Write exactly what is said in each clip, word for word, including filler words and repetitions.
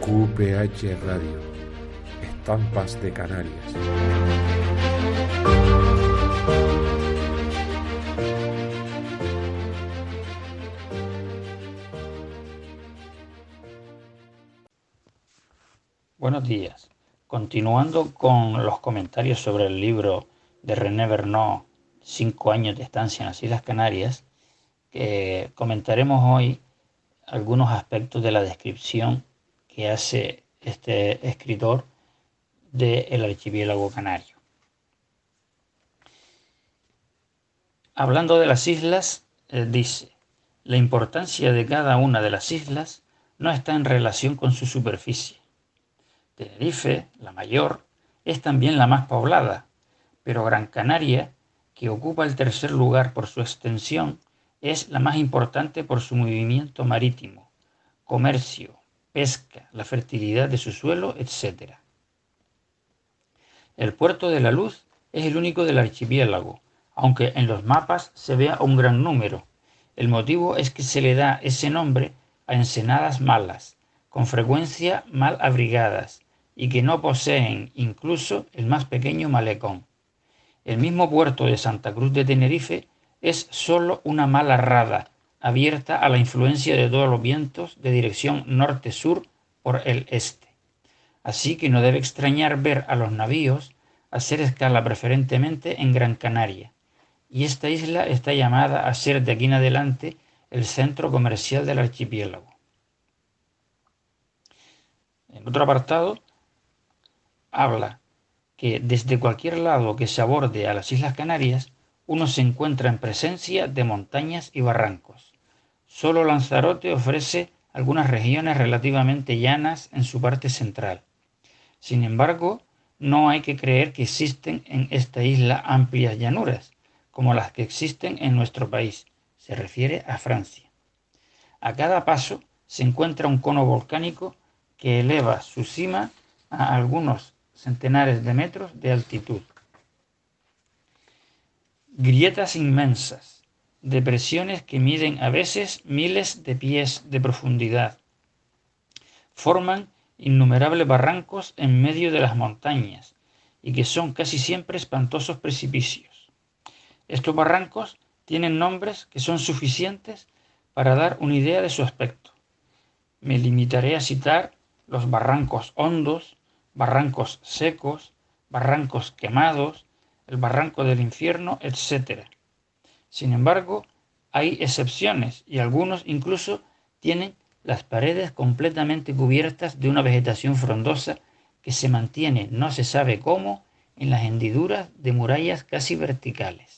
Q P H Radio, Estampas de Canarias. Buenos días. Continuando con los comentarios sobre el libro de René Verneau, Cinco años de estancia en las Islas Canarias, que comentaremos hoy algunos aspectos de la descripción que hace este escritor del archipiélago canario. Hablando de las islas, eh, dice: la importancia de cada una de las islas no está en relación con su superficie. Tenerife, la mayor, es también la más poblada, pero Gran Canaria, que ocupa el tercer lugar por su extensión, es la más importante por su movimiento marítimo, comercio, pesca, la fertilidad de su suelo, etcétera. El Puerto de la Luz es el único del archipiélago, aunque en los mapas se vea un gran número. El motivo es que se le da ese nombre a ensenadas malas, con frecuencia mal abrigadas, y que no poseen incluso el más pequeño malecón. El mismo puerto de Santa Cruz de Tenerife es solo una mala rada, abierta a la influencia de todos los vientos de dirección norte-sur por el este. Así que no debe extrañar ver a los navíos hacer escala preferentemente en Gran Canaria, y esta isla está llamada a ser de aquí en adelante el centro comercial del archipiélago. En otro apartado, habla que desde cualquier lado que se aborde a las Islas Canarias, uno se encuentra en presencia de montañas y barrancos. Solo Lanzarote ofrece algunas regiones relativamente llanas en su parte central. Sin embargo, no hay que creer que existen en esta isla amplias llanuras, como las que existen en nuestro país. Se refiere a Francia. A cada paso se encuentra un cono volcánico que eleva su cima a algunos centenares de metros de altitud. Grietas inmensas, depresiones que miden a veces miles de pies de profundidad, forman innumerables barrancos en medio de las montañas y que son casi siempre espantosos precipicios. Estos barrancos tienen nombres que son suficientes para dar una idea de su aspecto. Me limitaré a citar los barrancos hondos, barrancos secos, barrancos quemados, el barranco del infierno, etcétera. Sin embargo, hay excepciones y algunos incluso tienen las paredes completamente cubiertas de una vegetación frondosa que se mantiene, no se sabe cómo, en las hendiduras de murallas casi verticales.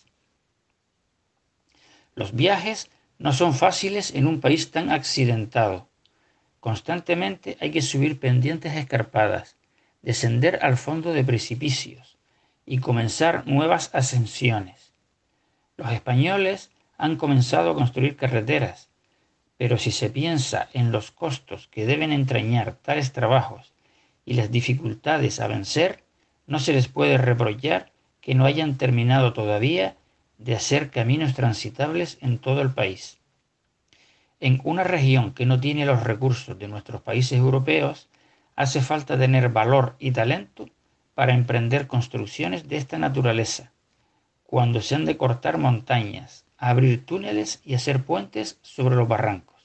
Los viajes no son fáciles en un país tan accidentado. Constantemente hay que subir pendientes escarpadas, descender al fondo de precipicios y comenzar nuevas ascensiones. Los españoles han comenzado a construir carreteras, pero si se piensa en los costos que deben entrañar tales trabajos y las dificultades a vencer, no se les puede reprochar que no hayan terminado todavía de hacer caminos transitables en todo el país. En una región que no tiene los recursos de nuestros países europeos, hace falta tener valor y talento para emprender construcciones de esta naturaleza, cuando se han de cortar montañas, abrir túneles y hacer puentes sobre los barrancos.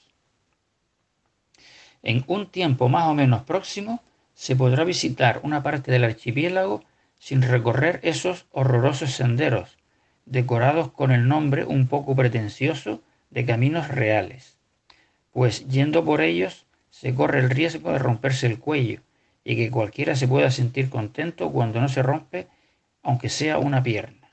En un tiempo más o menos próximo, se podrá visitar una parte del archipiélago sin recorrer esos horrorosos senderos, decorados con el nombre un poco pretencioso de caminos reales, pues yendo por ellos se corre el riesgo de romperse el cuello y que cualquiera se pueda sentir contento cuando no se rompe, aunque sea una pierna.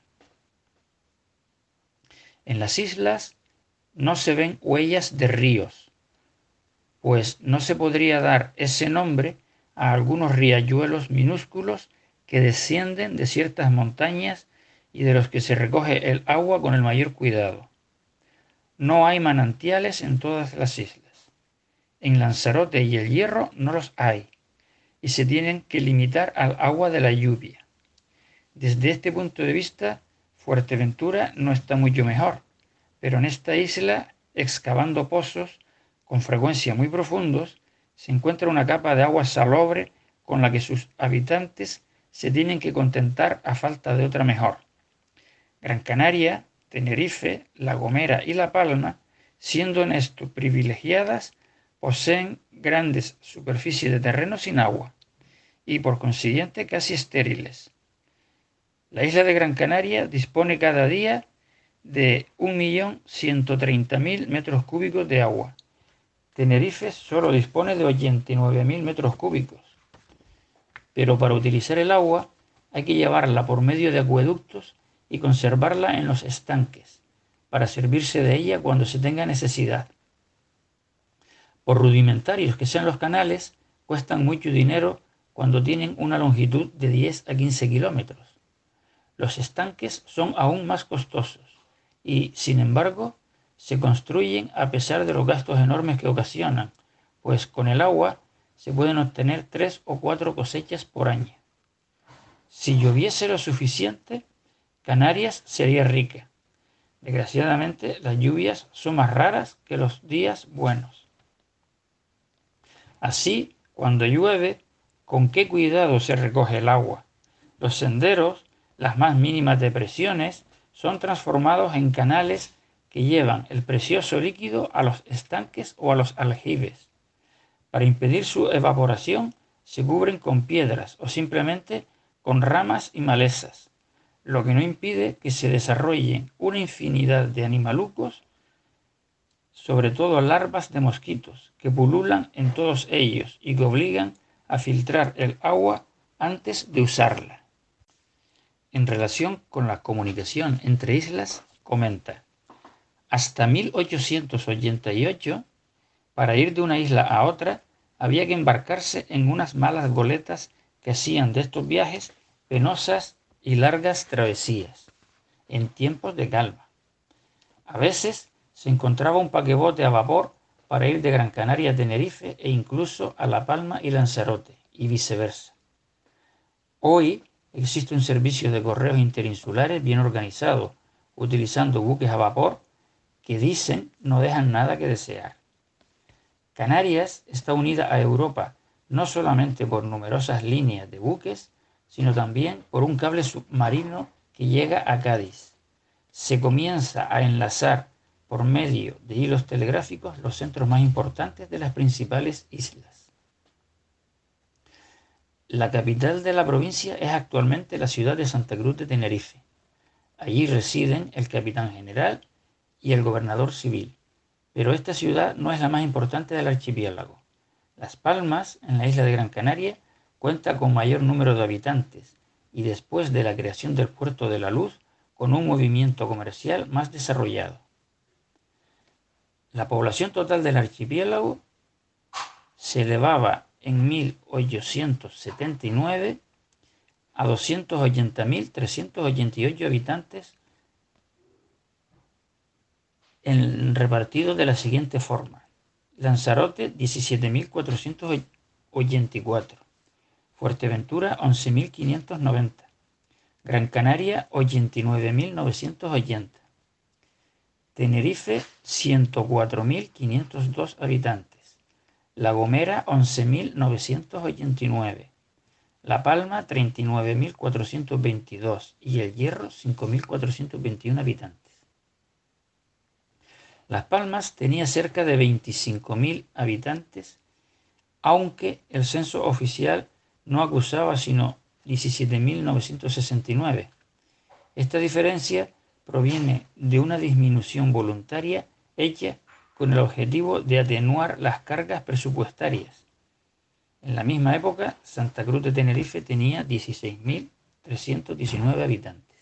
En las islas no se ven huellas de ríos, pues no se podría dar ese nombre a algunos riachuelos minúsculos que descienden de ciertas montañas y de los que se recoge el agua con el mayor cuidado. No hay manantiales en todas las islas. En Lanzarote y El Hierro no los hay, y se tienen que limitar al agua de la lluvia. Desde este punto de vista, Fuerteventura no está mucho mejor, pero en esta isla, excavando pozos con frecuencia muy profundos, se encuentra una capa de agua salobre con la que sus habitantes se tienen que contentar a falta de otra mejor. Gran Canaria, Tenerife, La Gomera y La Palma, siendo en esto privilegiadas, poseen grandes superficies de terreno sin agua y por consiguiente casi estériles. La isla de Gran Canaria dispone cada día de un millón ciento treinta mil metros cúbicos de agua. Tenerife solo dispone de ochenta y nueve mil metros cúbicos. Pero para utilizar el agua hay que llevarla por medio de acueductos y conservarla en los estanques, para servirse de ella cuando se tenga necesidad. Por rudimentarios que sean los canales, cuestan mucho dinero cuando tienen una longitud de diez a quince kilómetros. Los estanques son aún más costosos y, sin embargo, se construyen a pesar de los gastos enormes que ocasionan, pues con el agua se pueden obtener tres o cuatro cosechas por año. Si lloviese lo suficiente, Canarias sería rica. Desgraciadamente, las lluvias son más raras que los días buenos. Así, cuando llueve, ¿con qué cuidado se recoge el agua? Los senderos, las más mínimas depresiones, son transformados en canales que llevan el precioso líquido a los estanques o a los aljibes. Para impedir su evaporación, se cubren con piedras o simplemente con ramas y malezas, lo que no impide que se desarrollen una infinidad de animalucos, sobre todo larvas de mosquitos, que pululan en todos ellos y que obligan a filtrar el agua antes de usarla. En relación con la comunicación entre islas, comenta: hasta mil ochocientos ochenta y ocho, para ir de una isla a otra, había que embarcarse en unas malas goletas que hacían de estos viajes penosas y largas travesías, en tiempos de calma. A veces se encontraba un paquebote a vapor para ir de Gran Canaria a Tenerife e incluso a La Palma y Lanzarote, y viceversa. Hoy existe un servicio de correos interinsulares bien organizado, utilizando buques a vapor que dicen no dejan nada que desear. Canarias está unida a Europa no solamente por numerosas líneas de buques, sino también por un cable submarino que llega a Cádiz. Se comienza a enlazar por medio de hilos telegráficos los centros más importantes de las principales islas. La capital de la provincia es actualmente la ciudad de Santa Cruz de Tenerife. Allí residen el capitán general y el gobernador civil, pero esta ciudad no es la más importante del archipiélago. Las Palmas, en la isla de Gran Canaria, cuenta con mayor número de habitantes y después de la creación del Puerto de la Luz, con un movimiento comercial más desarrollado. La población total del archipiélago se elevaba en mil ochocientos setenta y nueve a doscientos ochenta mil trescientos ochenta y ocho habitantes, en, repartidos de la siguiente forma: Lanzarote diecisiete mil cuatrocientos ochenta y cuatro, Fuerteventura once mil quinientos noventa, Gran Canaria ochenta y nueve mil novecientos ochenta, Tenerife ciento cuatro mil quinientos dos habitantes, La Gomera once mil novecientos ochenta y nueve, La Palma treinta y nueve mil cuatrocientos veintidós y El Hierro cinco mil cuatrocientos veintiuno habitantes. Las Palmas tenía cerca de veinticinco mil habitantes, aunque el censo oficial no acusaba sino diecisiete mil novecientos sesenta y nueve. Esta diferencia proviene de una disminución voluntaria hecha con el objetivo de atenuar las cargas presupuestarias. En la misma época, Santa Cruz de Tenerife tenía dieciséis mil trescientos diecinueve habitantes.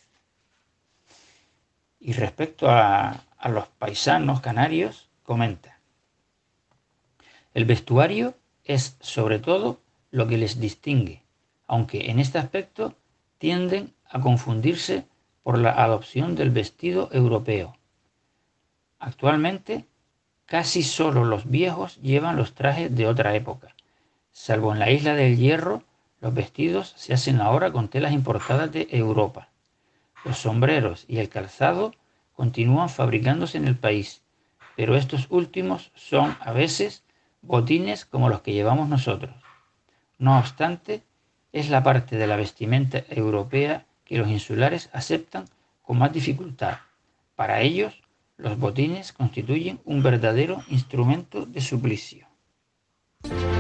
Y respecto a, a los paisanos canarios, comenta: el vestuario es sobre todo lo que les distingue, aunque en este aspecto tienden a confundirse por la adopción del vestido europeo. Actualmente, casi solo los viejos llevan los trajes de otra época. Salvo en la isla del Hierro, los vestidos se hacen ahora con telas importadas de Europa. Los sombreros y el calzado continúan fabricándose en el país, pero estos últimos son, a veces, botines como los que llevamos nosotros. No obstante, es la parte de la vestimenta europea que los insulares aceptan con más dificultad. Para ellos, los botines constituyen un verdadero instrumento de suplicio.